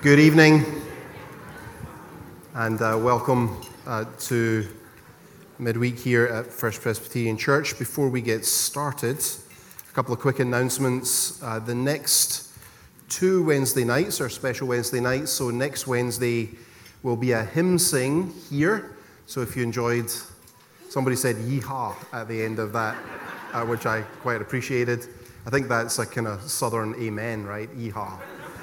Good evening, and welcome to midweek here at First Presbyterian Church. Before we get started, a couple of quick announcements. The next two Wednesday nights are special Wednesday nights, so next Wednesday will be a hymn sing here. So if you enjoyed, somebody said yeehaw at the end of that, which I quite appreciated. I think that's a kind of southern amen, right? Yeehaw.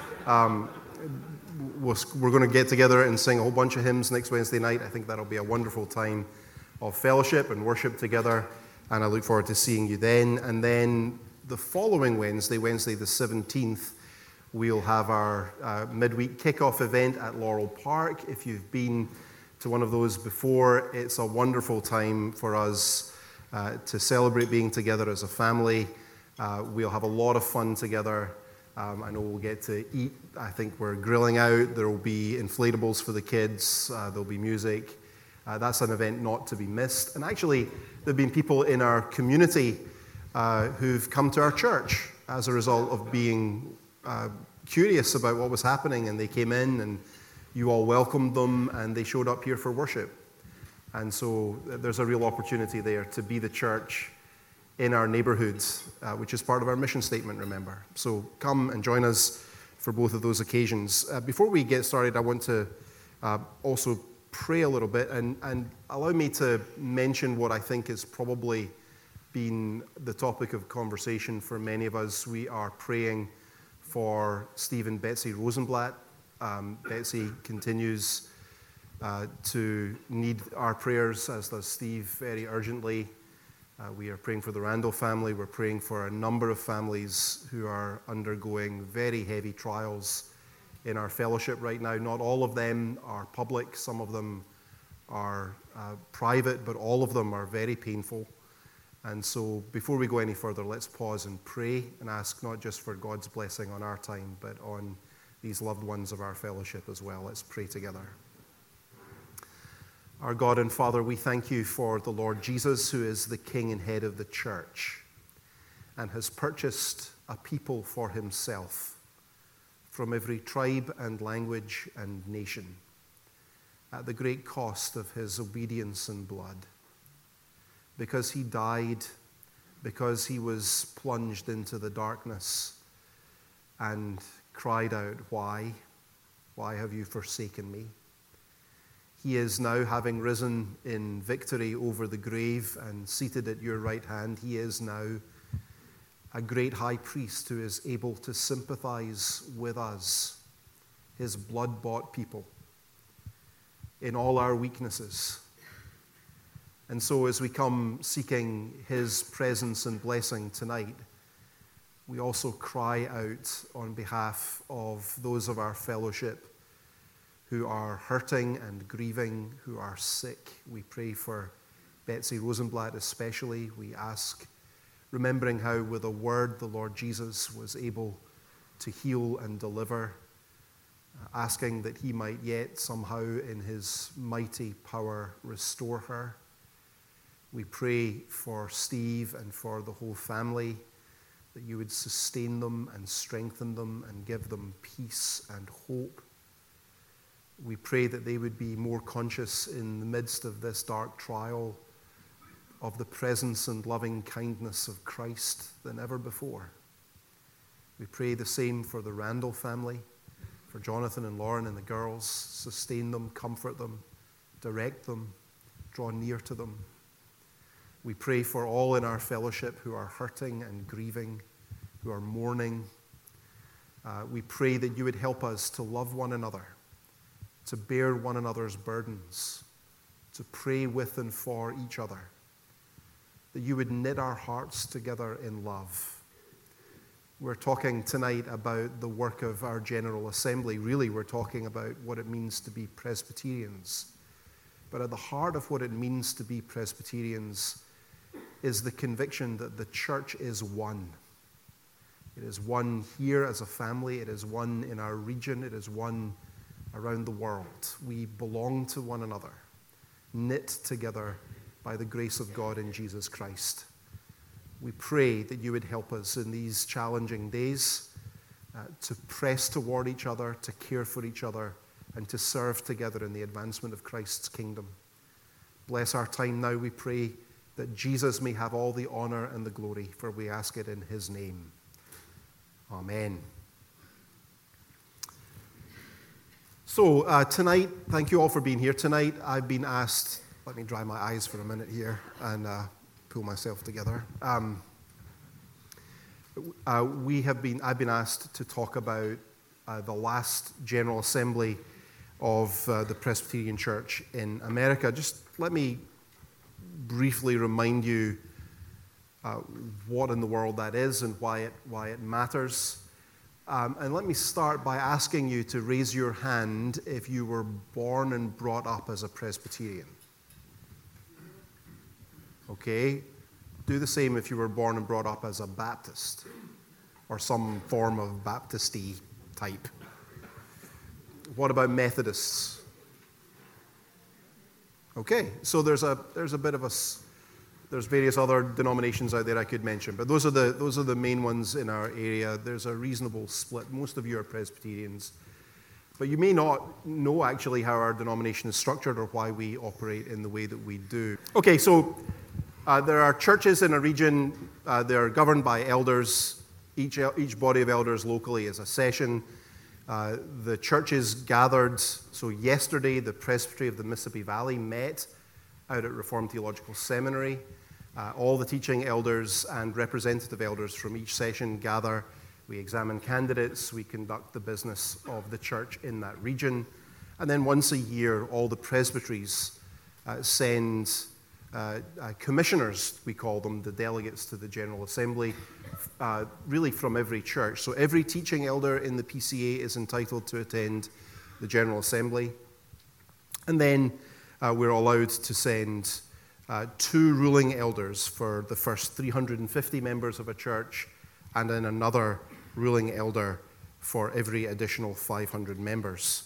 We're going to get together and sing a whole bunch of hymns next Wednesday night. I think that'll be a wonderful time of fellowship and worship together, and I look forward to seeing you then. And then the following Wednesday, Wednesday the 17th, we'll have our midweek kickoff event at Laurel Park. If you've been to one of those before, it's a wonderful time for us to celebrate being together as a family. We'll have a lot of fun together. I know we'll get to eat. I think we're grilling out. There will be inflatables for the kids. There'll be music. That's an event not to be missed. And actually, there have been people in our community who've come to our church as a result of being curious about what was happening. And they came in and you all welcomed them and they showed up here for worship. And so there's a real opportunity there to be the church in our neighborhoods, which is part of our mission statement, remember. So come and join us for both of those occasions. Before we get started, I want to also pray a little bit and allow me to mention what I think has probably been the topic of conversation for many of us. We are praying for Steve and Betsy Rosenblatt. Betsy continues to need our prayers, as does Steve, very urgently. We are praying for the Randall family. We're praying for a number of families who are undergoing very heavy trials in our fellowship right now. Not all of them are public. Some of them are private, but all of them are very painful. And so before we go any further, let's pause and pray and ask not just for God's blessing on our time, but on these loved ones of our fellowship as well. Let's pray together. Our God and Father, we thank you for the Lord Jesus, who is the King and head of the church and has purchased a people for himself from every tribe and language and nation at the great cost of his obedience and blood. Because he died, because he was plunged into the darkness and cried out, "Why? Why have you forsaken me?" He is now, having risen in victory over the grave and seated at your right hand, he is now a great high priest who is able to sympathize with us, his blood-bought people, in all our weaknesses. And so as we come seeking his presence and blessing tonight, we also cry out on behalf of those of our fellowship who are hurting and grieving, who are sick. We pray for Betsy Rosenblatt especially. We ask, remembering how with a word the Lord Jesus was able to heal and deliver, asking that he might yet somehow in his mighty power restore her. We pray for Steve and for the whole family, that you would sustain them and strengthen them and give them peace and hope. We pray that they would be more conscious in the midst of this dark trial of the presence and loving kindness of Christ than ever before. We pray the same for the Randall family, for Jonathan and Lauren and the girls. Sustain them, comfort them, direct them, draw near to them. We pray for all in our fellowship who are hurting and grieving, who are mourning. We pray that you would help us to love one another, to bear one another's burdens, to pray with and for each other, that you would knit our hearts together in love. We're talking tonight about the work of our General Assembly. Really, we're talking about what it means to be Presbyterians. But at the heart of what it means to be Presbyterians is the conviction that the church is one. It is one here as a family. It is one in our region. It is one around the world. We belong to one another, knit together by the grace of God in Jesus Christ. We pray that you would help us in these challenging days to press toward each other, to care for each other, and to serve together in the advancement of Christ's kingdom. Bless our time now, we pray, that Jesus may have all the honor and the glory, for we ask it in his name. Amen. So tonight, thank you all for being here. Tonight I've been asked, let me dry my eyes for a minute here and pull myself together. I've been asked to talk about the last General Assembly of the Presbyterian Church in America. Just let me briefly remind you what in the world that is and why it matters. And let me start by asking you to raise your hand if you were born and brought up as a Presbyterian. Okay? Do the same if you were born and brought up as a Baptist or some form of Baptist-y type. What about Methodists? Okay, so there's a bit of there's various other denominations out there I could mention, but those are the main ones in our area. There's a reasonable split. Most of you are Presbyterians, but you may not know actually how our denomination is structured or why we operate in the way that we do. Okay, so there are churches in a region. They're governed by elders. Each body of elders locally is a session. The churches gathered. So yesterday, the Presbytery of the Mississippi Valley met out at Reformed Theological Seminary. All the teaching elders and representative elders from each session gather. We examine candidates. We conduct the business of the church in that region. And then once a year, all the presbyteries send commissioners, we call them, the delegates to the General Assembly, really from every church. So every teaching elder in the PCA is entitled to attend the General Assembly. And then we're allowed to send 2 ruling elders for the first 350 members of a church, and then another ruling elder for every additional 500 members.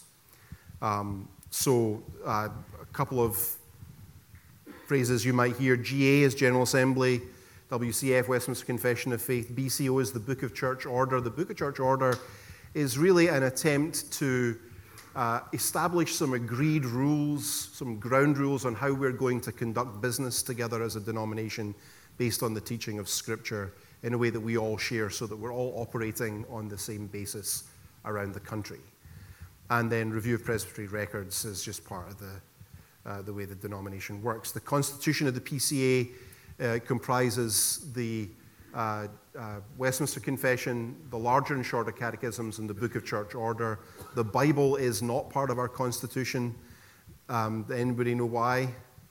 So a couple of phrases you might hear. GA is General Assembly, WCF, Westminster Confession of Faith, BCO is the Book of Church Order. The Book of Church Order is really an attempt to establish some agreed rules, some ground rules on how we're going to conduct business together as a denomination based on the teaching of Scripture in a way that we all share so that we're all operating on the same basis around the country. And then review of presbytery records is just part of the way the denomination works. The constitution of the PCA comprises the Westminster Confession, the larger and shorter catechisms, and the Book of Church Order. The Bible is not part of our constitution. Anybody know why?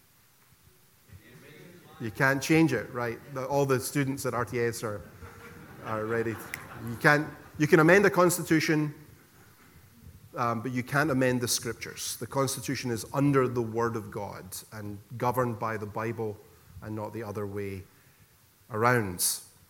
You can't change it, right? All the students at RTS are ready. You can amend the constitution, but you can't amend the scriptures. The Constitution is under the Word of God and governed by the Bible and not the other way around.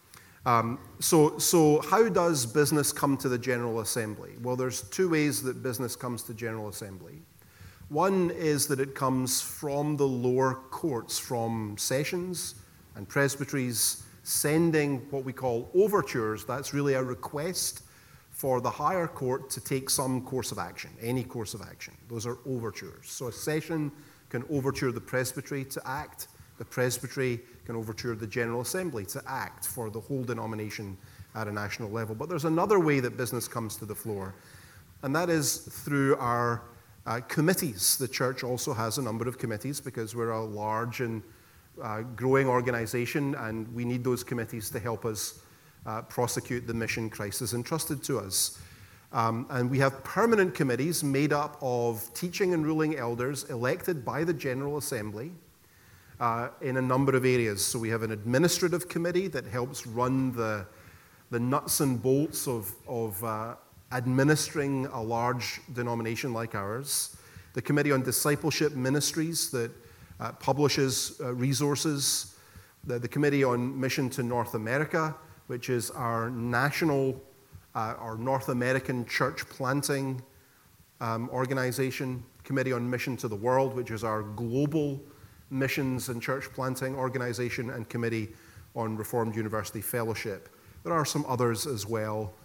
So how does business come to the General Assembly? Well, there's 2 ways that business comes to General Assembly. One is that it comes from the lower courts, from sessions and presbyteries, sending what we call overtures. That's really a request for the higher court to take some course of action, any course of action. Those are overtures. So a session can overture the presbytery to act. The presbytery can overture the General Assembly to act for the whole denomination at a national level. But there's another way that business comes to the floor, and that is through our committees. The church also has a number of committees because we're a large and growing organization, and we need those committees to help us prosecute the mission Christ has entrusted to us. And we have permanent committees made up of teaching and ruling elders elected by the General Assembly in a number of areas. So we have an administrative committee that helps run the nuts and bolts of administering a large denomination like ours. The Committee on Discipleship Ministries that publishes resources. The Committee on Mission to North America, which is our national, our North American church planting organization. Committee on Mission to the World, which is our global missions and church planting organization, and Committee on Reformed University Fellowship. There are some others as well.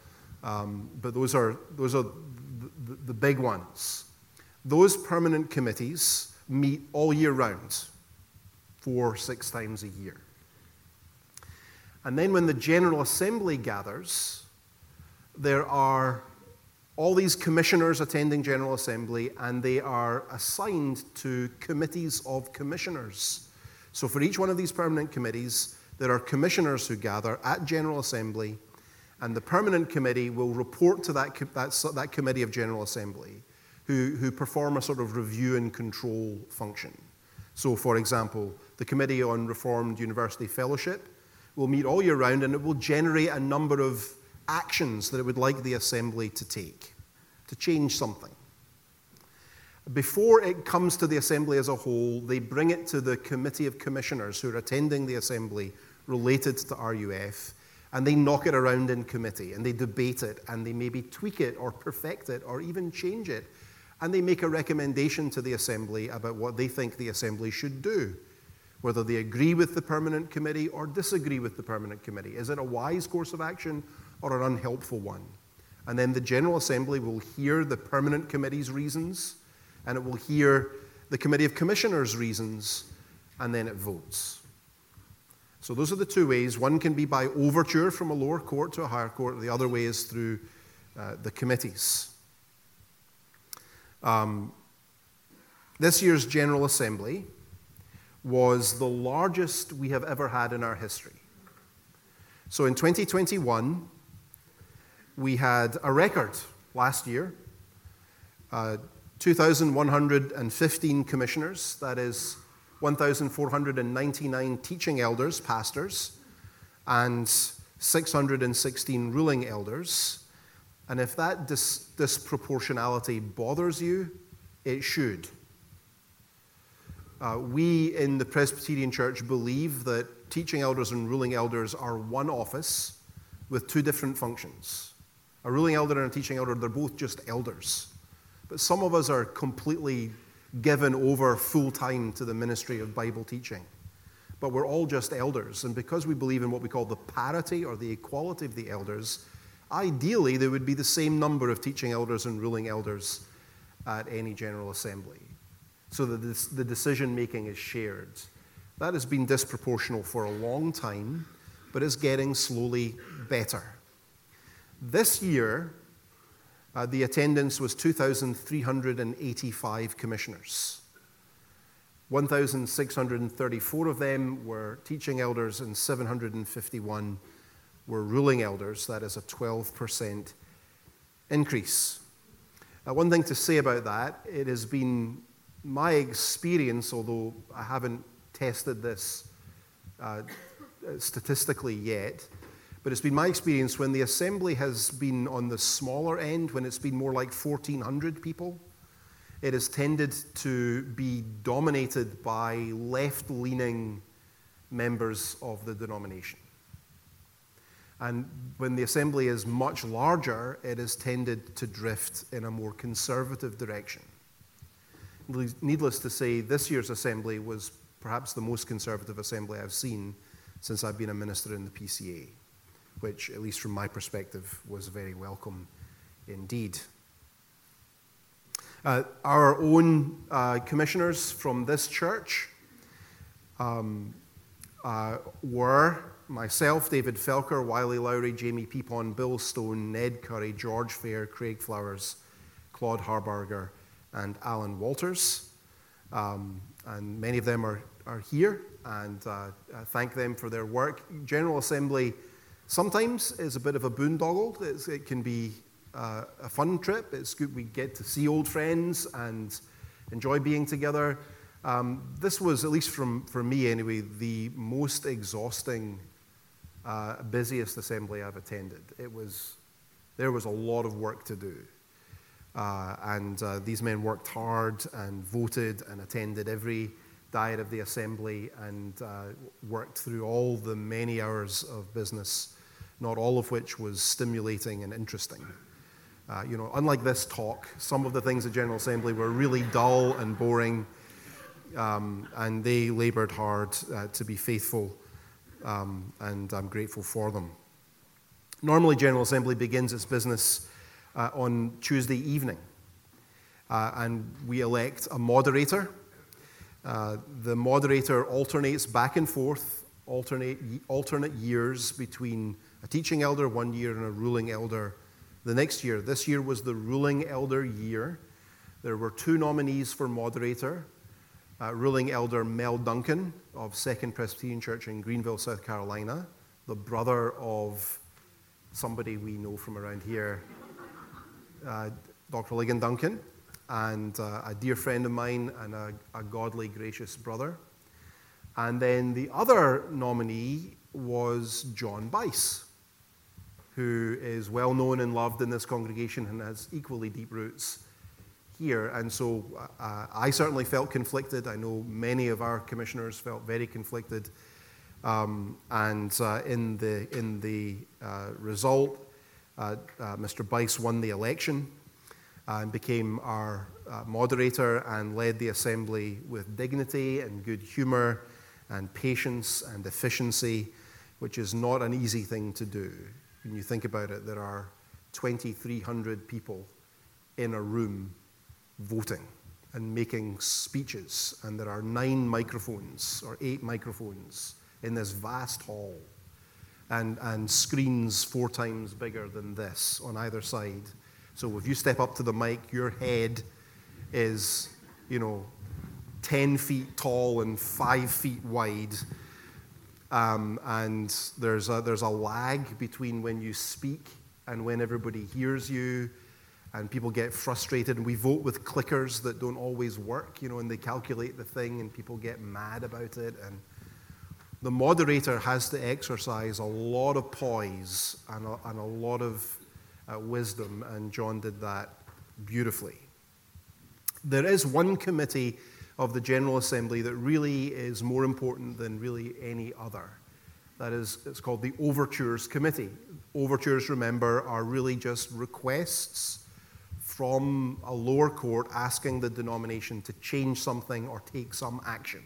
but those are the big ones. Those permanent committees meet all year round, 4-6 times a year. And then when the General Assembly gathers, there are all these commissioners attending General Assembly, and they are assigned to committees of commissioners. So for each one of these permanent committees, there are commissioners who gather at General Assembly, and the permanent committee will report to that committee of General Assembly, who perform a sort of review and control function. So, for example, the Committee on Reformed University Fellowship will meet all year round, and it will generate a number of actions that it would like the Assembly to take, to change something. Before it comes to the Assembly as a whole, they bring it to the Committee of Commissioners who are attending the Assembly related to RUF, and they knock it around in committee, and they debate it, and they maybe tweak it or perfect it or even change it, and they make a recommendation to the Assembly about what they think the Assembly should do, whether they agree with the permanent committee or disagree with the permanent committee. Is it a wise course of action or an unhelpful one? And then the General Assembly will hear the permanent committee's reasons, and it will hear the Committee of Commissioners' reasons, and then it votes. So those are the two ways. One can be by overture from a lower court to a higher court. The other way is through the committees. This year's General Assembly was the largest we have ever had in our history. So in 2021, we had a record last year, 2,115 commissioners, that is 1,499 teaching elders, pastors, and 616 ruling elders. And if that disproportionality bothers you, it should. We in the Presbyterian Church believe that teaching elders and ruling elders are one office with two different functions. A ruling elder and a teaching elder, they're both just elders. But some of us are completely given over full time to the ministry of Bible teaching. But we're all just elders. And because we believe in what we call the parity or the equality of the elders, ideally there would be the same number of teaching elders and ruling elders at any General Assembly, so that the decision-making is shared. That has been disproportional for a long time, but is getting slowly better. This year, the attendance was 2,385 commissioners. 1,634 of them were teaching elders and 751 were ruling elders. That is a 12% increase. One thing to say about that, it has been my experience, although I haven't tested this statistically yet, but it's been my experience when the assembly has been on the smaller end, when it's been more like 1,400 people, it has tended to be dominated by left-leaning members of the denomination. And when the assembly is much larger, it has tended to drift in a more conservative direction. Needless to say, this year's assembly was perhaps the most conservative assembly I've seen since I've been a minister in the PCA, which, at least from my perspective, was very welcome indeed. Our own commissioners from this church were myself, David Felker, Wiley Lowry, Jamie Peapon, Bill Stone, Ned Curry, George Fair, Craig Flowers, Claude Harbarger, and Alan Walters. And many of them are here, and I thank them for their work. General Assembly sometimes is a bit of a boondoggle. It can be a fun trip. It's good we get to see old friends and enjoy being together. This was, at least for me anyway, the most exhausting, busiest assembly I've attended. There was a lot of work to do. And these men worked hard and voted and attended every diet of the assembly and worked through all the many hours of business, not all of which was stimulating and interesting. Unlike this talk, some of the things at General Assembly were really dull and boring, and they labored hard to be faithful, and I'm grateful for them. Normally, General Assembly begins its business on Tuesday evening, and we elect a moderator. The moderator alternates back and forth, alternate years between a teaching elder 1 year and a ruling elder the next year. This year was the ruling elder year. There were 2 nominees for moderator. Ruling elder Mel Duncan of Second Presbyterian Church in Greenville, South Carolina, the brother of somebody we know from around here, Dr. Ligon Duncan, and a dear friend of mine and a godly, gracious brother. And then the other nominee was John Bice, who is well known and loved in this congregation and has equally deep roots here. And so I certainly felt conflicted. I know many of our commissioners felt very conflicted. In the result, Mr. Bice won the election and became our moderator and led the assembly with dignity and good humor and patience and efficiency, which is not an easy thing to do. When you think about it, there are 2,300 people in a room voting and making speeches, and there are 9 microphones or 8 microphones in this vast hall, and screens 4 times bigger than this on either side. So if you step up to the mic, your head is, 10 feet tall and 5 feet wide. And there's a lag between when you speak and when everybody hears you, and people get frustrated. And we vote with clickers that don't always work, and they calculate the thing, and people get mad about it. And the moderator has to exercise a lot of poise and a lot of wisdom, and John did that beautifully. There is one committee of the General Assembly that really is more important than really any other. That is, it's called the Overtures Committee. Overtures, remember, are really just requests from a lower court asking the denomination to change something or take some action.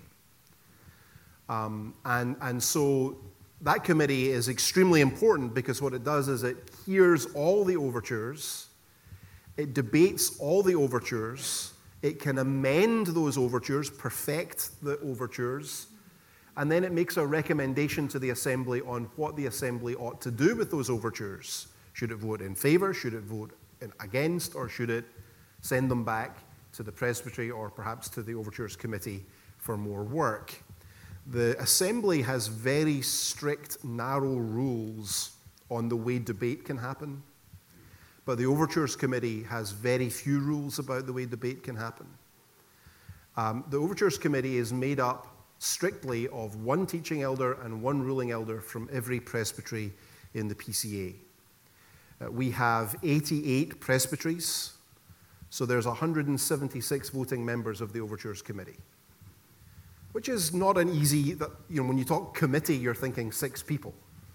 And so that committee is extremely important because what it does is it hears all the overtures, it debates all the overtures, it can amend those overtures, perfect the overtures, and then it makes a recommendation to the assembly on what the assembly ought to do with those overtures. Should it vote in favor? Should it vote against? Or should it send them back to the presbytery or perhaps to the overtures committee for more work? The assembly has very strict, narrow rules on the way debate can happen. But the Overtures Committee has very few rules about the way debate can happen. The Overtures Committee is made up strictly of 1 teaching elder and 1 ruling elder from every presbytery in the PCA. We have 88 presbyteries, so there's 176 voting members of the Overtures Committee, which is not an easy, when you talk committee, you're thinking 6 people.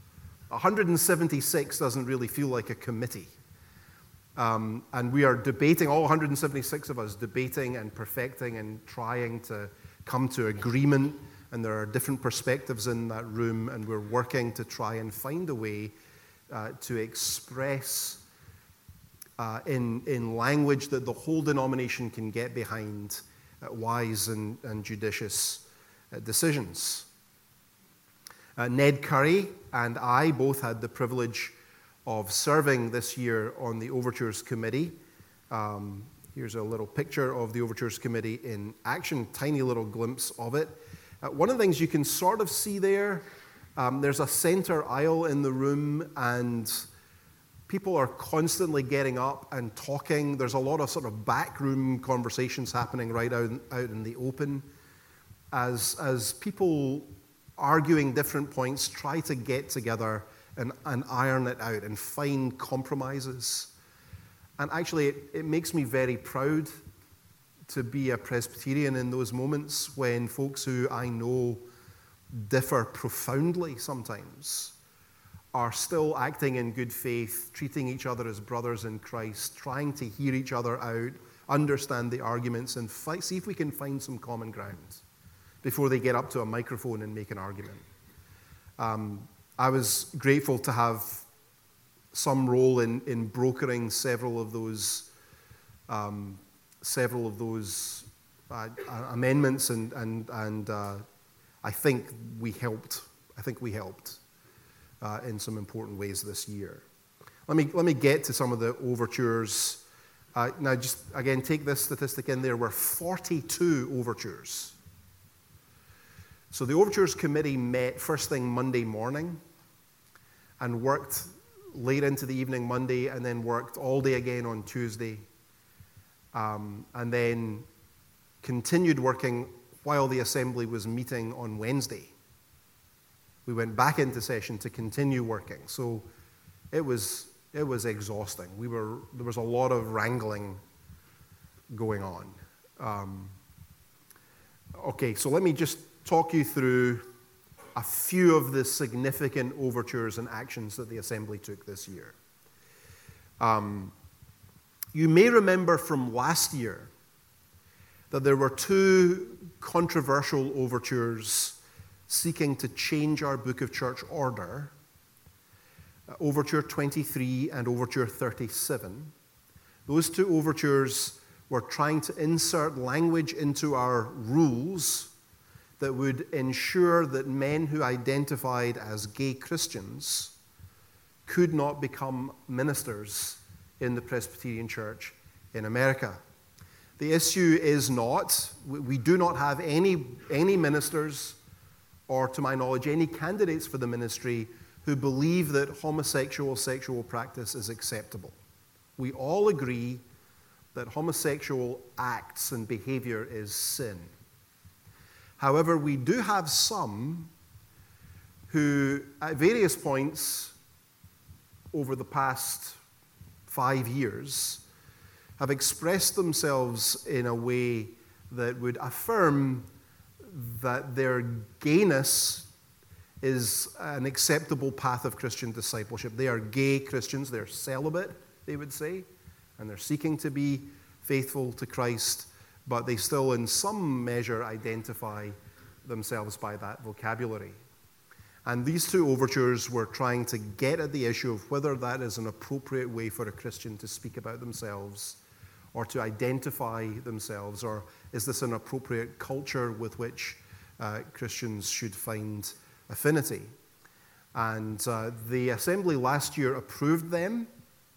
176 doesn't really feel like a committee. And we are debating, all 176 of us, debating and perfecting and trying to come to agreement. And there are different perspectives in that room, and we're working to try and find a way to express in language that the whole denomination can get behind wise and judicious decisions. Ned Curry and I both had the privilege of serving this year on the Overtures Committee. Here's a little picture of the Overtures Committee in action, tiny little glimpse of it. One of the things you can sort of see there, there's a center aisle in the room, and people are constantly getting up and talking. There's a lot of sort of backroom conversations happening right out in the open as people arguing different points try to get together and iron it out and find compromises. And actually, it makes me very proud to be a Presbyterian in those moments when folks who I know differ profoundly sometimes are still acting in good faith, treating each other as brothers in Christ, trying to hear each other out, understand the arguments, and see if we can find some common ground before they get up to a microphone and make an argument. I was grateful to have some role in brokering several of those amendments, and I think we helped. In some important ways this year. Let me get to some of the overtures. Now, just again, take this statistic in. There were 42 overtures. So the Overtures Committee met first thing Monday morning and worked late into the evening Monday, and then worked all day again on Tuesday, and then continued working while the Assembly was meeting on Wednesday. We went back into session to continue working. So it was exhausting. There was a lot of wrangling going on. Okay, so let me just talk you through a few of the significant overtures and actions that the Assembly took this year. You may remember from last year that there were two controversial overtures seeking to change our Book of Church order, Overture 23 and Overture 37. Those two overtures were trying to insert language into our rules that would ensure that men who identified as gay Christians could not become ministers in the Presbyterian Church in America. The issue is not, we do not have any ministers, or to my knowledge, any candidates for the ministry who believe that homosexual sexual practice is acceptable. We all agree that homosexual acts and behavior is sin. However, we do have some who, at various points over the past 5 years, have expressed themselves in a way that would affirm that their gayness is an acceptable path of Christian discipleship. They are gay Christians. They're celibate, they would say, and they're seeking to be faithful to Christ, but they still in some measure identify themselves by that vocabulary. And these two overtures were trying to get at the issue of whether that is an appropriate way for a Christian to speak about themselves or to identify themselves, or is this an appropriate culture with which Christians should find affinity? And the Assembly last year approved them,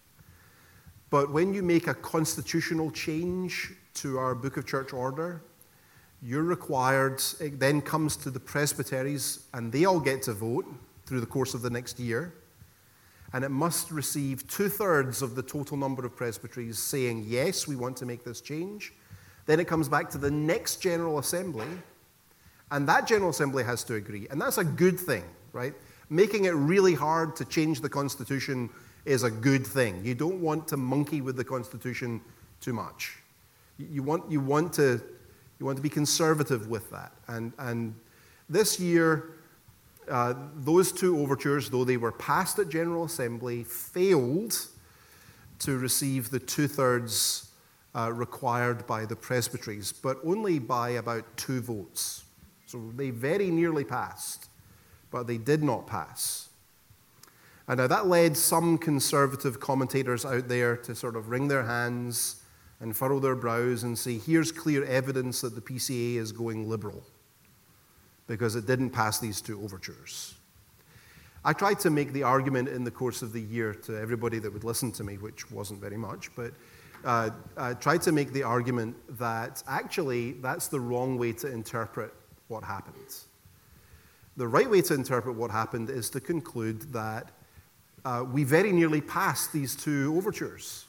but when you make a constitutional change to our Book of Church order, you're required, it then comes to the presbyteries, and they all get to vote through the course of the next year, and it must receive 2/3 of the total number of presbyteries saying, yes, we want to make this change. Then it comes back to the next General Assembly, and that General Assembly has to agree. And that's a good thing, right? Making it really hard to change the Constitution is a good thing. You don't want to monkey with the Constitution too much. You want to be conservative with that. And this year, those two overtures, though they were passed at General Assembly, failed to receive the 2/3 required by the presbyteries, but only by about 2 votes. So they very nearly passed, but they did not pass. And now that led some conservative commentators out there to sort of wring their hands and furrow their brows and say, here's clear evidence that the PCA is going liberal because it didn't pass these 2 overtures. I tried to make the argument in the course of the year to everybody that would listen to me, which wasn't very much, but I tried to make the argument that actually that's the wrong way to interpret what happened. The right way to interpret what happened is to conclude that we very nearly passed these 2 overtures.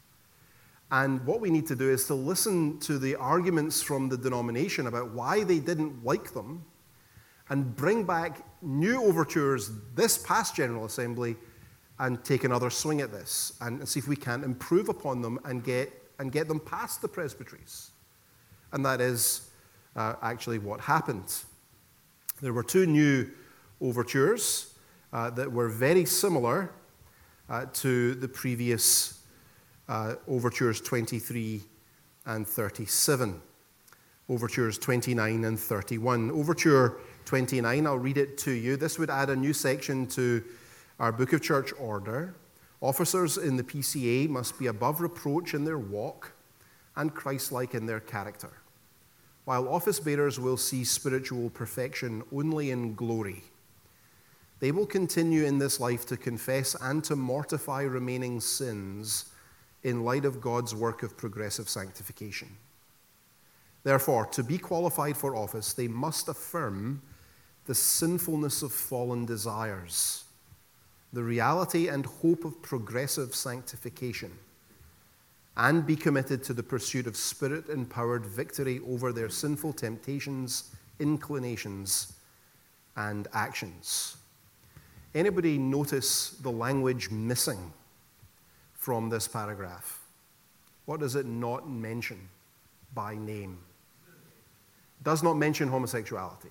And what we need to do is to listen to the arguments from the denomination about why they didn't like them and bring back new overtures this past General Assembly and take another swing at this and see if we can improve upon them and get them past the presbyteries. And that is actually what happened. There were 2 new overtures that were very similar to the previous overtures 23 and 37, overtures 29 and 31. Overture 29, I'll read it to you. This would add a new section to our Book of Church order. Officers in the PCA must be above reproach in their walk and Christ-like in their character, while office bearers will see spiritual perfection only in glory. They will continue in this life to confess and to mortify remaining sins in light of God's work of progressive sanctification. Therefore, to be qualified for office, they must affirm the sinfulness of fallen desires, the reality and hope of progressive sanctification, and be committed to the pursuit of Spirit-empowered victory over their sinful temptations, inclinations, and actions. Anybody notice the language missing from this paragraph? What does it not mention by name? It does not mention homosexuality.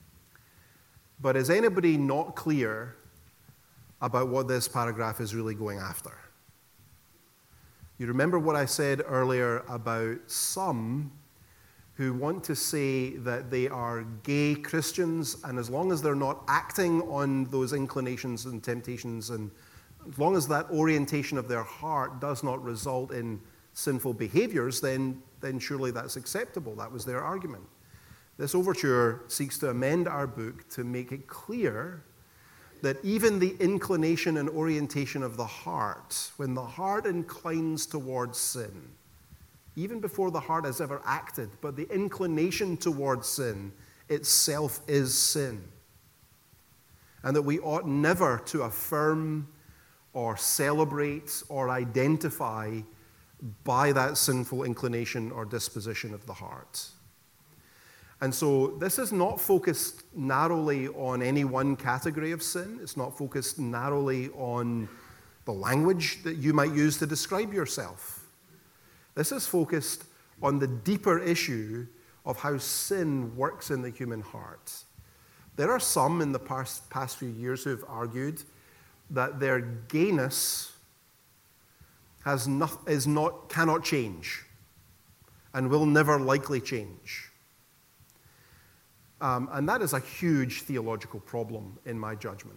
But is anybody not clear about what this paragraph is really going after? You remember what I said earlier about some who want to say that they are gay Christians, and as long as they're not acting on those inclinations and temptations, and as long as that orientation of their heart does not result in sinful behaviors, then surely that's acceptable. That was their argument. This overture seeks to amend our book to make it clear that even the inclination and orientation of the heart, when the heart inclines towards sin, even before the heart has ever acted, but the inclination towards sin itself is sin. And that we ought never to affirm or celebrate or identify by that sinful inclination or disposition of the heart. And so this is not focused narrowly on any one category of sin. It's not focused narrowly on the language that you might use to describe yourself. This is focused on the deeper issue of how sin works in the human heart. There are some in the past few years who have argued that their gayness cannot change and will never likely change. And that is a huge theological problem in my judgment.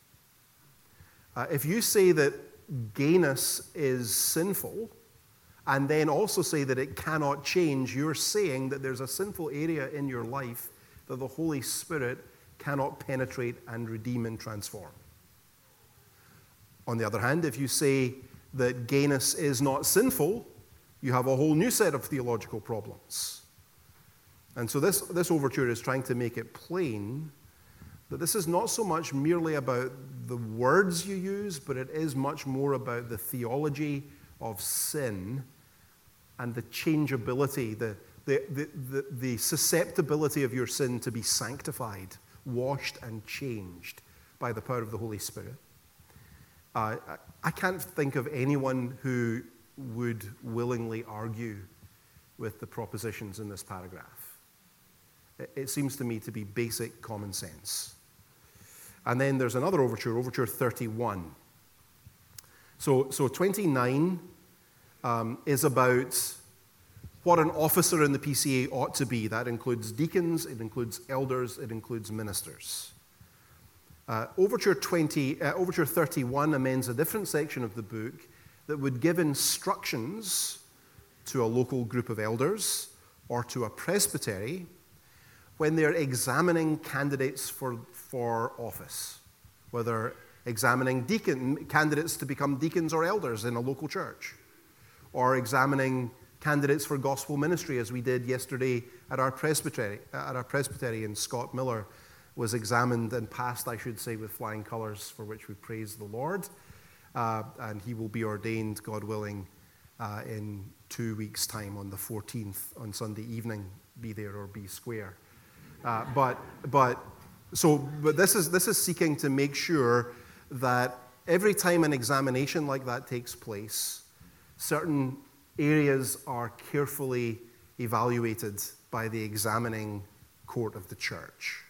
If you say that gayness is sinful, and then also say that it cannot change, you're saying that there's a sinful area in your life that the Holy Spirit cannot penetrate and redeem and transform. On the other hand, if you say that gayness is not sinful, you have a whole new set of theological problems. And so this overture is trying to make it plain that this is not so much merely about the words you use, but it is much more about the theology of sin and the changeability, the susceptibility of your sin to be sanctified, washed, and changed by the power of the Holy Spirit. I can't think of anyone who would willingly argue with the propositions in this paragraph. It seems to me to be basic common sense. And then there's another overture, Overture 31. So 29 is about what an officer in the PCA ought to be. That includes deacons, it includes elders, it includes ministers. Overture 31 amends a different section of the book that would give instructions to a local group of elders or to a presbytery when they're examining candidates for office, whether examining candidates to become deacons or elders in a local church, or examining candidates for gospel ministry, as we did yesterday at our presbytery. And Scott Miller was examined and passed, I should say, with flying colors, for which we praise the Lord. And he will be ordained, God willing, in 2 weeks' time on the 14th on Sunday evening. Be there or be square. But this is seeking to make sure that every time an examination like that takes place, certain areas are carefully evaluated by the examining court of the church.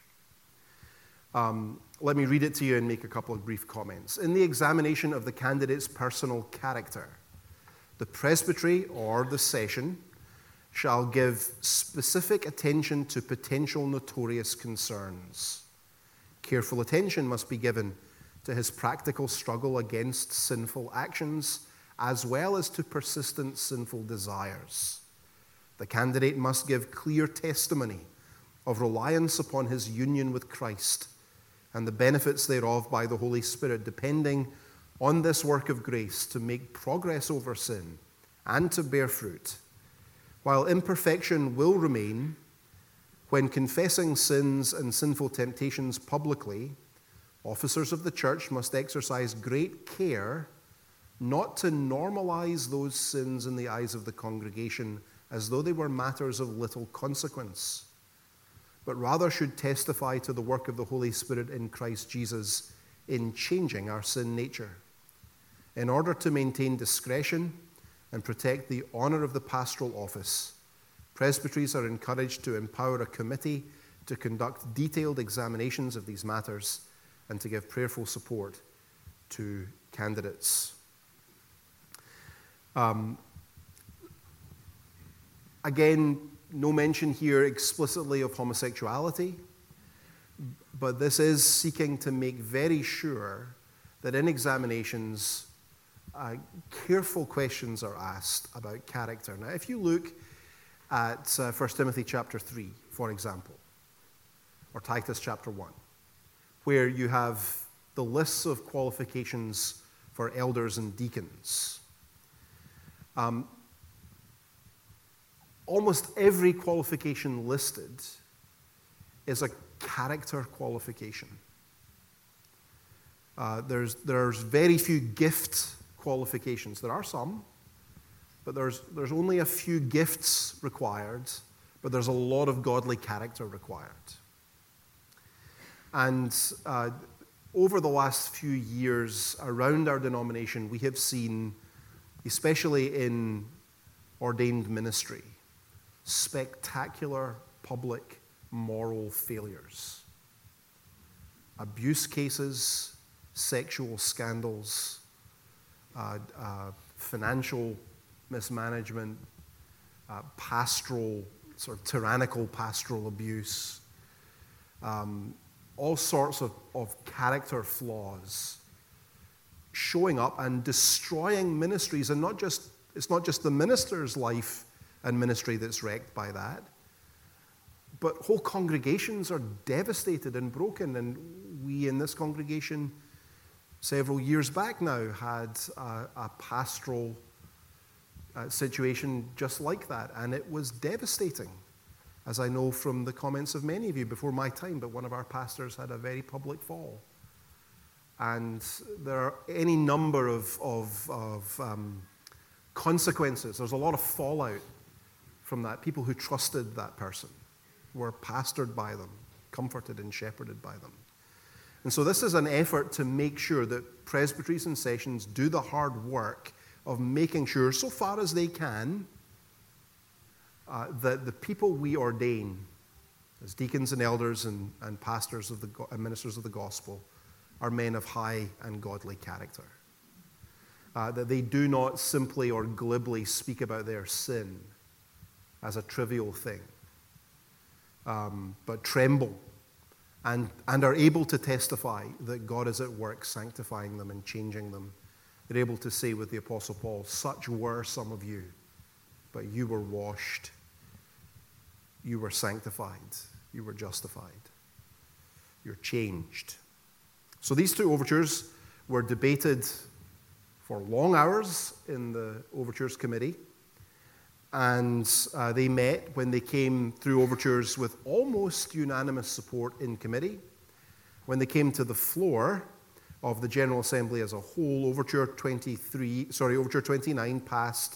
Let me read it to you and make a couple of brief comments. In the examination of the candidate's personal character, the presbytery or the session shall give specific attention to potential notorious concerns. Careful attention must be given to his practical struggle against sinful actions, as well as to persistent sinful desires. The candidate must give clear testimony of reliance upon his union with Christ and the benefits thereof by the Holy Spirit, depending on this work of grace to make progress over sin and to bear fruit. While imperfection will remain, when confessing sins and sinful temptations publicly, officers of the church must exercise great care not to normalize those sins in the eyes of the congregation as though they were matters of little consequence, but rather should testify to the work of the Holy Spirit in Christ Jesus in changing our sin nature. In order to maintain discretion and protect the honor of the pastoral office, presbyteries are encouraged to empower a committee to conduct detailed examinations of these matters and to give prayerful support to candidates. Again, no mention here explicitly of homosexuality, but this is seeking to make very sure that in examinations, careful questions are asked about character. Now, if you look at 1 Timothy chapter 3, for example, or Titus chapter 1, where you have the lists of qualifications for elders and deacons, almost every qualification listed is a character qualification. There's very few gift qualifications. There are some, but there's only a few gifts required, but there's a lot of godly character required. And over the last few years around our denomination, we have seen, especially in ordained ministry, spectacular public moral failures. Abuse cases, sexual scandals, financial mismanagement, pastoral, sort of tyrannical pastoral abuse, all sorts of character flaws showing up and destroying ministries. And it's not just the minister's life and ministry that's wrecked by that, but whole congregations are devastated and broken. And we in this congregation, several years back now, had a pastoral situation just like that, and it was devastating, as I know from the comments of many of you before my time. But one of our pastors had a very public fall, and there are any number of consequences. There's a lot of fallout from that. People who trusted that person were pastored by them, comforted and shepherded by them. And so this is an effort to make sure that presbyteries and sessions do the hard work of making sure, so far as they can, that the people we ordain as deacons and elders and pastors and ministers of the gospel are men of high and godly character. That they do not simply or glibly speak about their sin as a trivial thing, but tremble and are able to testify that God is at work sanctifying them and changing them. They're able to say with the Apostle Paul, "Such were some of you, but you were washed, you were sanctified, you were justified, you're changed." So these two overtures were debated for long hours in the Overtures Committee, and they met when they came through overtures with almost unanimous support in committee. When they came to the floor of the General Assembly as a whole, Overture 29 passed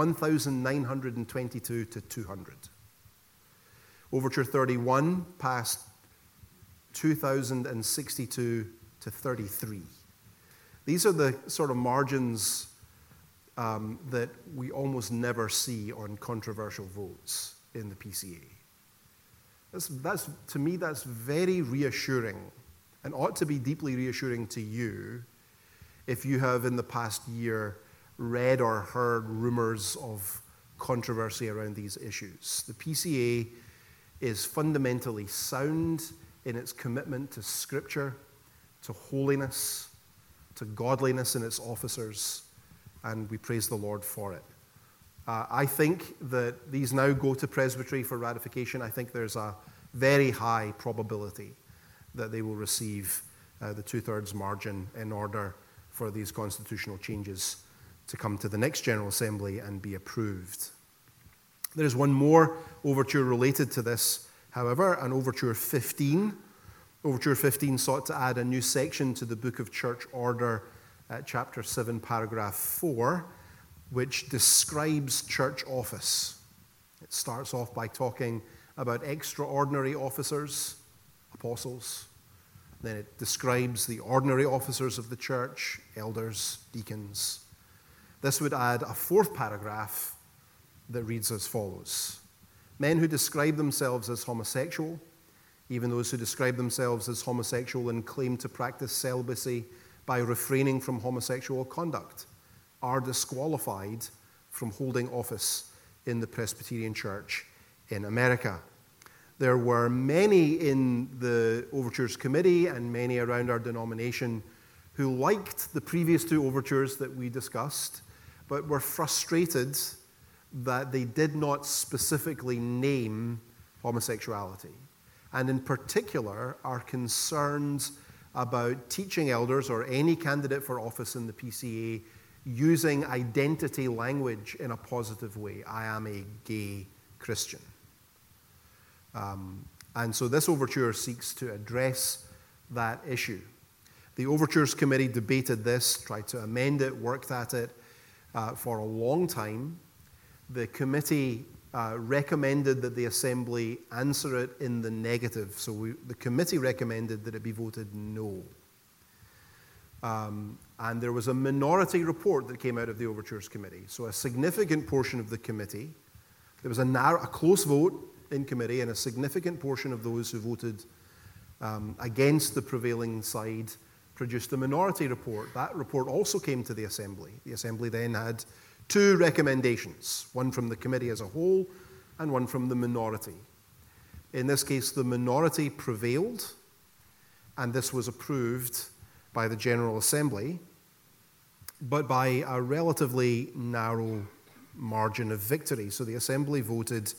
1,922 to 200. Overture 31 passed 2,062 to 33. These are the sort of margins that we almost never see on controversial votes in the PCA. To me, that's very reassuring, and ought to be deeply reassuring to you if you have in the past year read or heard rumors of controversy around these issues. The PCA is fundamentally sound in its commitment to Scripture to holiness, to godliness in its officers, and we praise the Lord for it. I think that these now go to Presbytery for ratification. I think there's a very high probability that they will receive the 2/3 margin in order for these constitutional changes to come to the next General Assembly and be approved. There is one more overture related to this, however, an Overture 15. Overture 15 sought to add a new section to the Book of Church Order, chapter 7, paragraph 4, which describes church office. It starts off by talking about extraordinary officers, apostles. Then it describes the ordinary officers of the church, elders, deacons. This would add a 4th paragraph that reads as follows. Men who describe themselves as homosexual, even those who describe themselves as homosexual and claim to practice celibacy by refraining from homosexual conduct, are disqualified from holding office in the Presbyterian Church in America. There were many in the Overtures Committee and many around our denomination who liked the previous 2 overtures that we discussed, but were frustrated that they did not specifically name homosexuality, and in particular are concerned about teaching elders or any candidate for office in the PCA using identity language in a positive way. I am a gay Christian. And so this overture seeks to address that issue. The Overtures Committee debated this, tried to amend it, worked at it for a long time. The committee recommended that the Assembly answer it in the negative. So the committee recommended that it be voted no. And there was a minority report that came out of the Overtures Committee. So a significant portion of the committee, there was a close vote in committee, and a significant portion of those who voted against the prevailing side produced a minority report. That report also came to the Assembly. The Assembly then had 2 recommendations, one from the committee as a whole and one from the minority. In this case, the minority prevailed, and this was approved by the General Assembly, but by a relatively narrow margin of victory. So the Assembly voted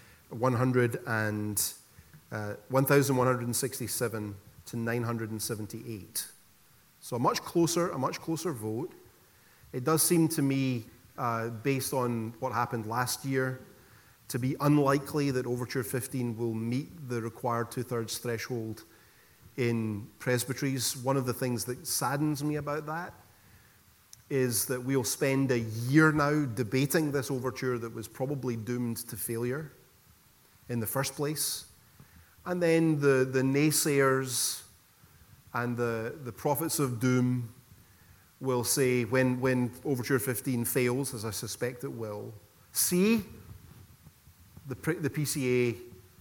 1,167 to 978. So a much closer vote. It does seem to me, based on what happened last year, to be unlikely that Overture 15 will meet the required 2/3 threshold in presbyteries. One of the things that saddens me about that is that we'll spend a year now debating this overture that was probably doomed to failure in the first place. And then the naysayers and the prophets of doom will say, when Overture 15 fails, as I suspect it will, see, the PCA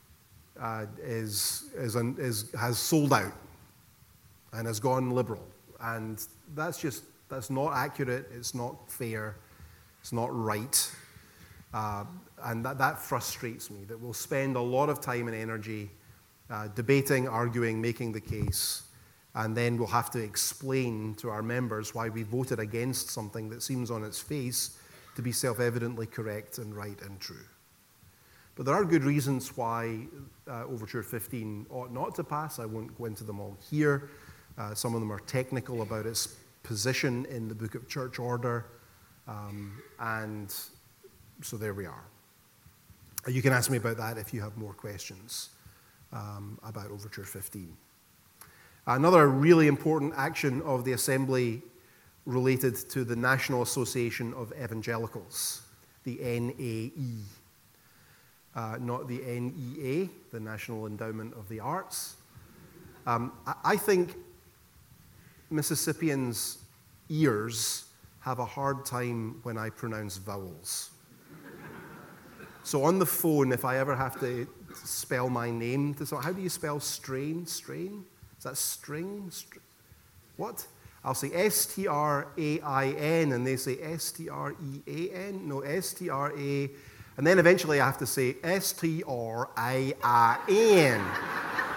has sold out and has gone liberal. And that's not accurate, it's not fair, it's not right. And that frustrates me, that we'll spend a lot of time and energy debating, arguing, making the case, and then we'll have to explain to our members why we voted against something that seems on its face to be self-evidently correct and right and true. But there are good reasons why Overture 15 ought not to pass. I won't go into them all here. Some of them are technical about its position in the Book of Church Order, and so there we are. You can ask me about that if you have more questions about Overture 15. Another really important action of the Assembly related to the National Association of Evangelicals, the NAE. Not the NEA, the National Endowment of the Arts. I think Mississippians' ears have a hard time when I pronounce vowels. So on the phone, if I ever have to spell my name, how do you spell strain? Strain? Is that string? What? I'll say S-T-R-A-I-N, and they say S-T-R-E-A-N. No, S-T-R-A. And then eventually I have to say S-T-R-I-I-N.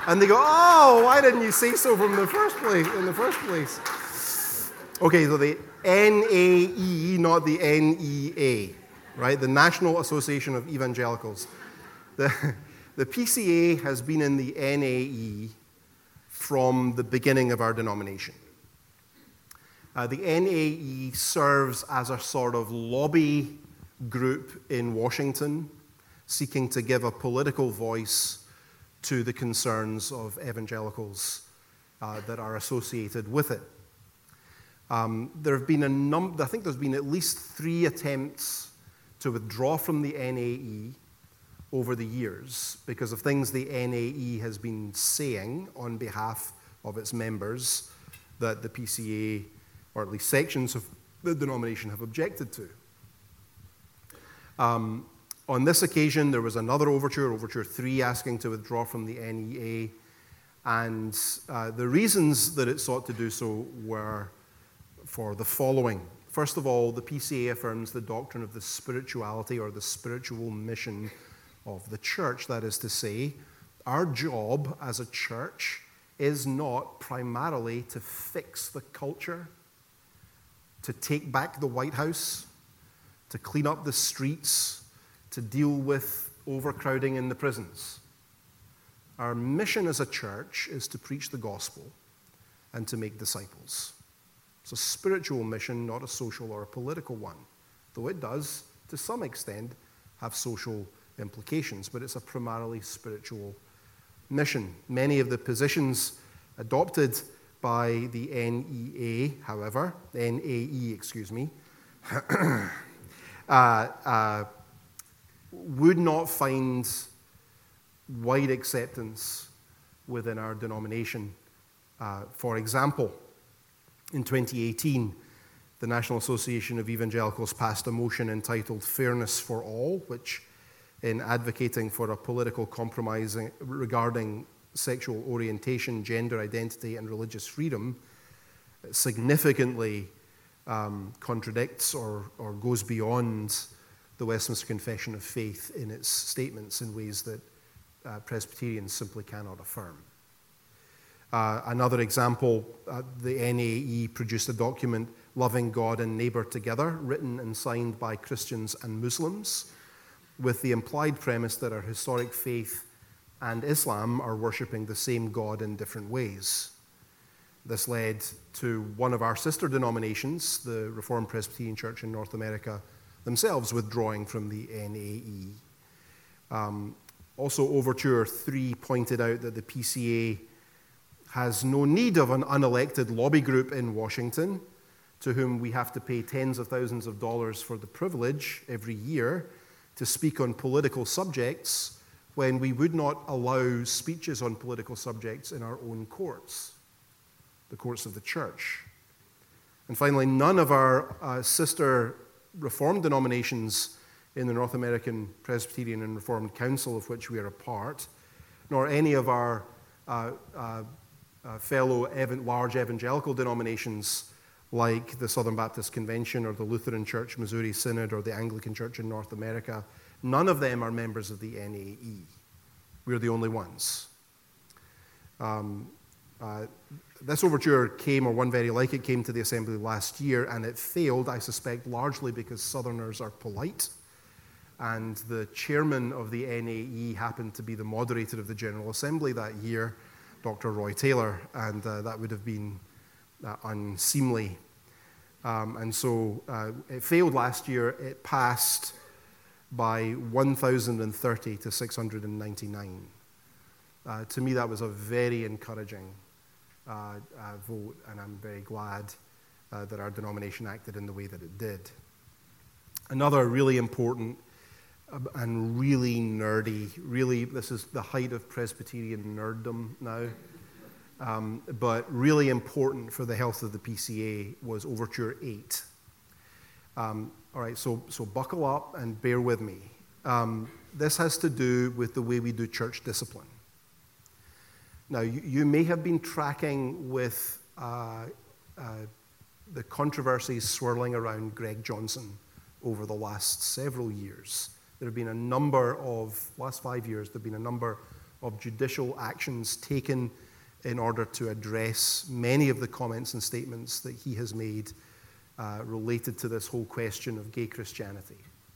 And they go, oh, why didn't you say so in the first place? Okay, so the NAE, not the NEA, right? The National Association of Evangelicals. The PCA has been in the NAE from the beginning of our denomination. The NAE serves as a sort of lobby group in Washington, seeking to give a political voice to the concerns of evangelicals that are associated with it. There have been I think there's been at least 3 attempts to withdraw from the NAE over the years because of things the NAE has been saying on behalf of its members that the PCA, or at least sections of the denomination, have objected to. On this occasion, there was another overture, Overture 3, asking to withdraw from the NEA, and the reasons that it sought to do so were for the following. First of all, the PCA affirms the doctrine of the spirituality or the spiritual mission of the church. That is to say, our job as a church is not primarily to fix the culture, to take back the White House, to clean up the streets, to deal with overcrowding in the prisons. Our mission as a church is to preach the gospel and to make disciples. It's a spiritual mission, not a social or a political one, though it does, to some extent, have social implications, but it's a primarily spiritual mission. Many of the positions adopted by the NAE, would not find wide acceptance within our denomination. For example, in 2018, the National Association of Evangelicals passed a motion entitled Fairness for All, which, in advocating for a political compromise regarding sexual orientation, gender identity, and religious freedom, significantly contradicts or goes beyond the Westminster Confession of Faith in its statements in ways that Presbyterians simply cannot affirm. Another example, the NAE produced a document, Loving God and Neighbor Together, written and signed by Christians and Muslims, with the implied premise that our historic faith and Islam are worshipping the same God in different ways. This led to one of our sister denominations, the Reformed Presbyterian Church in North America, themselves withdrawing from the NAE. Also, Overture 3 pointed out that the PCA has no need of an unelected lobby group in Washington to whom we have to pay tens of thousands of dollars for the privilege every year to speak on political subjects when we would not allow speeches on political subjects in our own courts, the courts of the church. And finally, none of our sister Reformed denominations in the North American Presbyterian and Reformed Council, of which we are a part, nor any of our fellow large evangelical denominations like the Southern Baptist Convention or the Lutheran Church Missouri Synod or the Anglican Church in North America, none of them are members of the NAE. We're the only ones. This overture came, or one very like it, came to the Assembly last year, and it failed, I suspect, largely because Southerners are polite, and the chairman of the NAE happened to be the moderator of the General Assembly that year, Dr. Roy Taylor, and that would have been unseemly. And so it failed last year. It passed by 1,030 to 699. To me, that was a very encouraging vote, and I'm very glad that our denomination acted in the way that it did. Another really important and really nerdy, really, this is the height of Presbyterian nerddom now, but really important for the health of the PCA was Overture 8. All right, so buckle up and bear with me. This has to do with the way we do church discipline. Now, you may have been tracking with the controversies swirling around Greg Johnson over the last several years. There have been last 5 years, there have been a number of judicial actions taken in order to address many of the comments and statements that he has made related to this whole question of gay Christianity.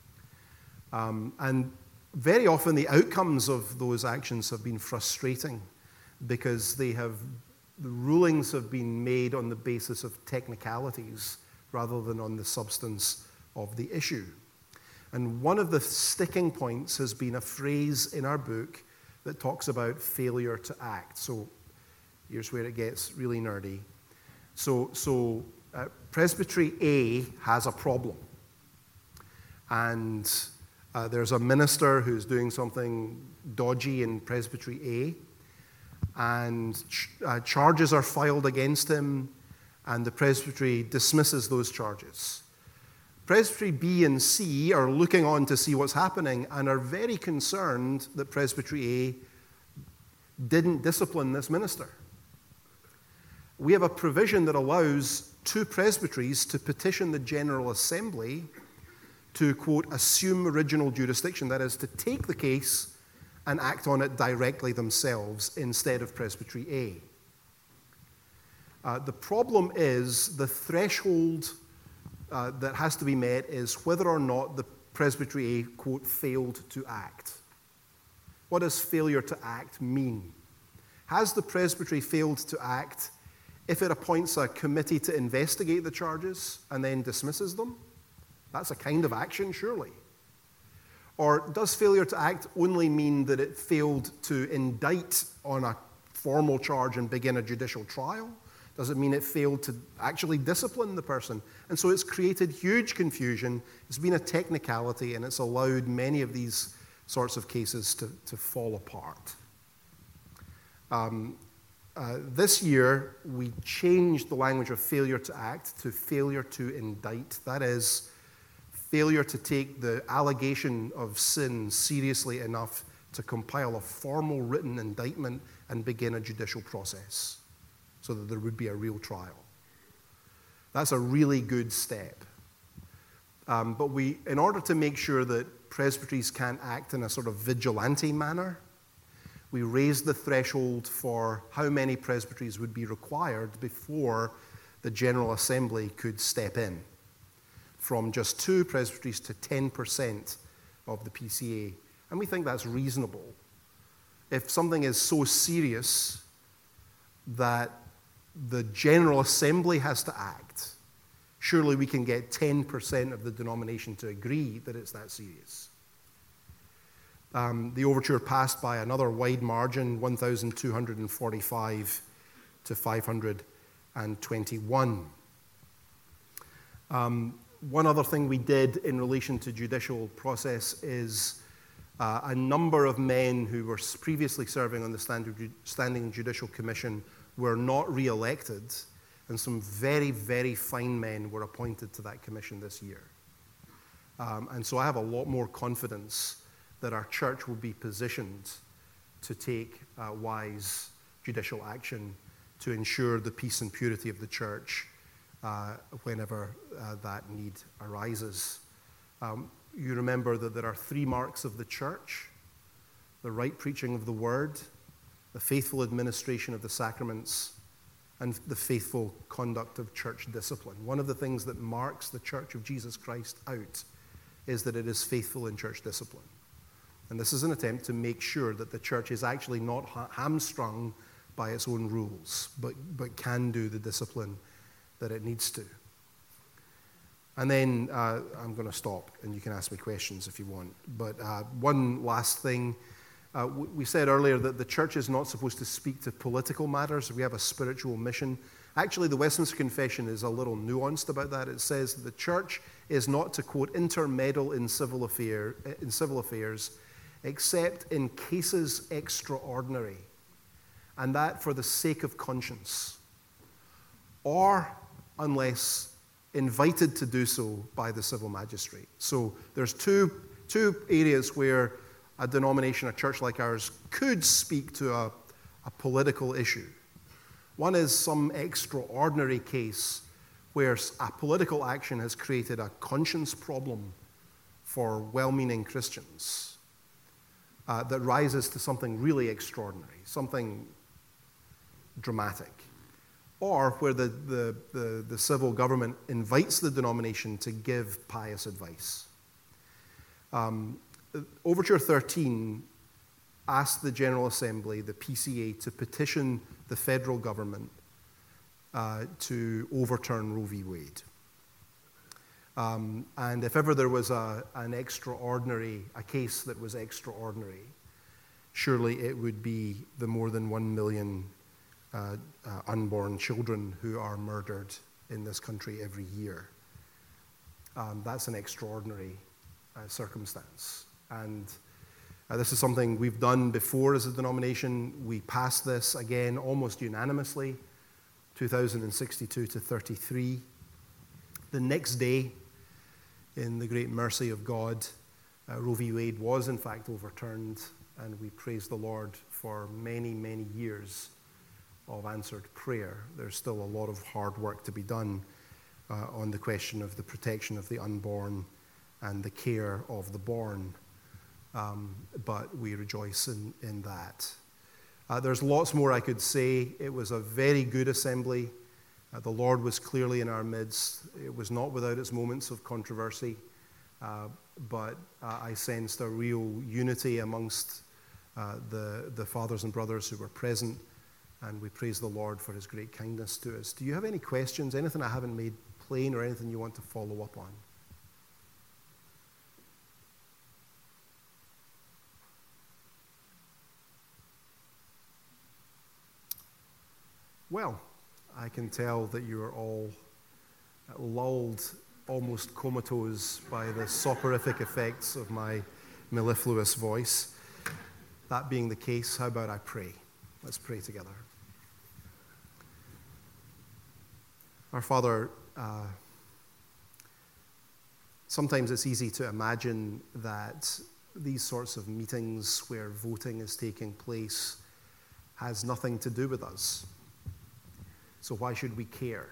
And very often the outcomes of those actions have been frustrating because the rulings have been made on the basis of technicalities rather than on the substance of the issue. And one of the sticking points has been a phrase in our book that talks about failure to act. So here's where it gets really nerdy. So Presbytery A has a problem. And there's a minister who's doing something dodgy in Presbytery A, and charges are filed against him, and the Presbytery dismisses those charges. Presbytery B and C are looking on to see what's happening and are very concerned that Presbytery A didn't discipline this minister. We have a provision that allows two presbyteries to petition the General Assembly to, quote, assume original jurisdiction, that is, to take the case and act on it directly themselves instead of Presbytery A. The problem is the threshold that has to be met is whether or not the Presbytery A, quote, failed to act. What does failure to act mean? Has the Presbytery failed to act if it appoints a committee to investigate the charges and then dismisses them? That's a kind of action, surely. Or does failure to act only mean that it failed to indict on a formal charge and begin a judicial trial? Does it mean it failed to actually discipline the person? And so it's created huge confusion. It's been a technicality, and it's allowed many of these sorts of cases to fall apart. This year, we changed the language of failure to act to failure to indict. That is, failure to take the allegation of sin seriously enough to compile a formal written indictment and begin a judicial process so that there would be a real trial. That's a really good step. But in order to make sure that presbyteries can't act in a sort of vigilante manner, we raised the threshold for how many presbyteries would be required before the General Assembly could step in, from just 2 presbyteries to 10% of the PCA. And we think that's reasonable. If something is so serious that the General Assembly has to act, surely we can get 10% of the denomination to agree that it's that serious. The overture passed by another wide margin, 1,245 to 521. One other thing we did in relation to judicial process is a number of men who were previously serving on the Standing Judicial Commission were not re-elected, and some very, very fine men were appointed to that commission this year. And so I have a lot more confidence that our church will be positioned to take wise judicial action to ensure the peace and purity of the church whenever that need arises. You remember that there are 3 marks of the church: the right preaching of the word, the faithful administration of the sacraments, and the faithful conduct of church discipline. One of the things that marks the Church of Jesus Christ out is that it is faithful in church discipline. And this is an attempt to make sure that the church is actually not hamstrung by its own rules, but can do the discipline that it needs to. And then I'm going to stop, and you can ask me questions if you want. But one last thing. We said earlier that the church is not supposed to speak to political matters. We have a spiritual mission. Actually, the Westminster Confession is a little nuanced about that. It says that the church is not to, quote, intermeddle in civil affairs, except in cases extraordinary, and that for the sake of conscience, or unless invited to do so by the civil magistrate. So there's two areas where a denomination, a church like ours, could speak to a political issue. One is some extraordinary case where a political action has created a conscience problem for well-meaning Christians. that rises to something really extraordinary, something dramatic, or where the civil government invites the denomination to give pious advice. Overture 13 asked the General Assembly, the PCA, to petition the federal government to overturn Roe v. Wade. And if ever there was a case that was extraordinary, surely it would be the more than 1 million unborn children who are murdered in this country every year. That's an extraordinary circumstance. And this is something we've done before as a denomination. We passed this again almost unanimously, 2062 to 33. The next day, in the great mercy of God, Roe v. Wade was in fact overturned, and we praise the Lord for many, many years of answered prayer. There's still a lot of hard work to be done on the question of the protection of the unborn and the care of the born. But we rejoice in that. There's lots more I could say. It was a very good assembly. The Lord was clearly in our midst. It was not without its moments of controversy, but I sensed a real unity amongst the fathers and brothers who were present, and we praise the Lord for his great kindness to us. Do you have any questions, anything I haven't made plain, or anything you want to follow up on? Well, I can tell that you are all lulled, almost comatose, by the soporific effects of my mellifluous voice. That being the case, how about I pray? Let's pray together. Our Father, sometimes it's easy to imagine that these sorts of meetings where voting is taking place has nothing to do with us. So why should we care?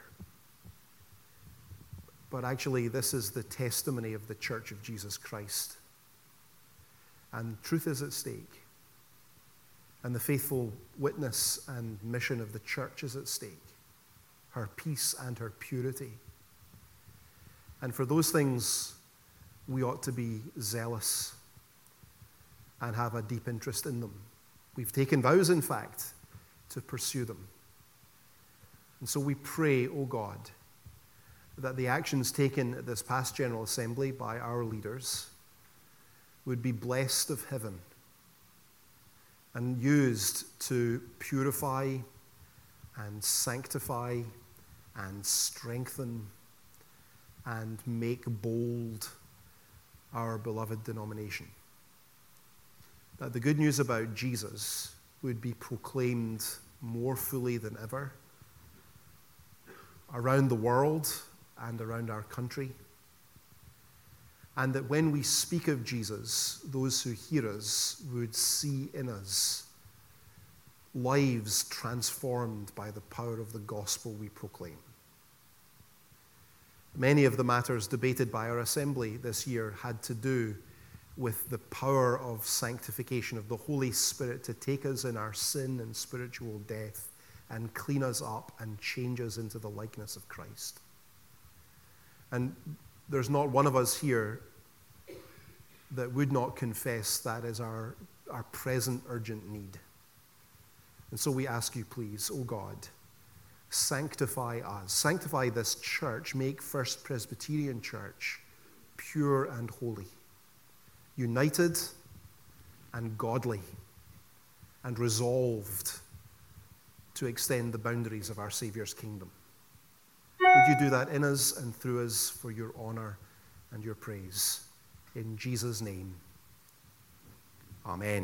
But actually, this is the testimony of the Church of Jesus Christ. And truth is at stake. And the faithful witness and mission of the church is at stake. Her peace and her purity. And for those things, we ought to be zealous and have a deep interest in them. We've taken vows, in fact, to pursue them. And so we pray, O God, that the actions taken at this past General Assembly by our leaders would be blessed of heaven and used to purify and sanctify and strengthen and make bold our beloved denomination. That the good news about Jesus would be proclaimed more fully than ever around the world and around our country. And that when we speak of Jesus, those who hear us would see in us lives transformed by the power of the gospel we proclaim. Many of the matters debated by our assembly this year had to do with the power of sanctification of the Holy Spirit to take us in our sin and spiritual death and clean us up and change us into the likeness of Christ. And there's not one of us here that would not confess that is our present urgent need. And so we ask you, please, O God, sanctify us. Sanctify this church. Make First Presbyterian Church pure and holy, united and godly, and resolved to extend the boundaries of our Savior's kingdom. Would you do that in us and through us for your honor and your praise? In Jesus' name, amen.